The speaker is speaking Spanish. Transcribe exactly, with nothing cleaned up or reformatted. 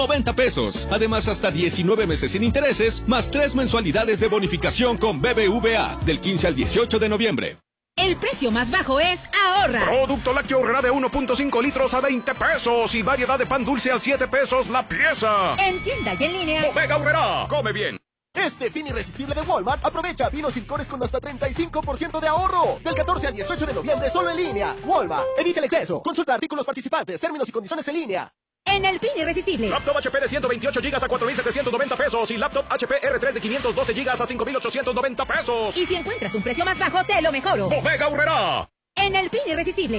noventa pesos. Además, hasta diecinueve meses sin intereses, más tres mensualidades de bonificación con B B V A, del quince al dieciocho de noviembre. El precio más bajo es Ahorra. Producto lácteo Horrera de uno punto cinco litros a veinte pesos y variedad de pan dulce a siete pesos la pieza. En tienda y en línea. Bodega Horrera, come bien. Este fin irresistible de Walmart, aprovecha vinos y licores con hasta treinta y cinco por ciento de ahorro. Del catorce al dieciocho de noviembre, solo en línea. Walmart, evita el exceso. Consulta artículos participantes, términos y condiciones en línea. En el fin irresistible. Laptop H P de ciento veintiocho gigas a cuatro mil setecientos noventa pesos y laptop H P R tres de quinientos doce gigas a cinco mil ochocientos noventa pesos. Y si encuentras un precio más bajo, te lo mejoro. Bodega Horrera. En el fin irresistible.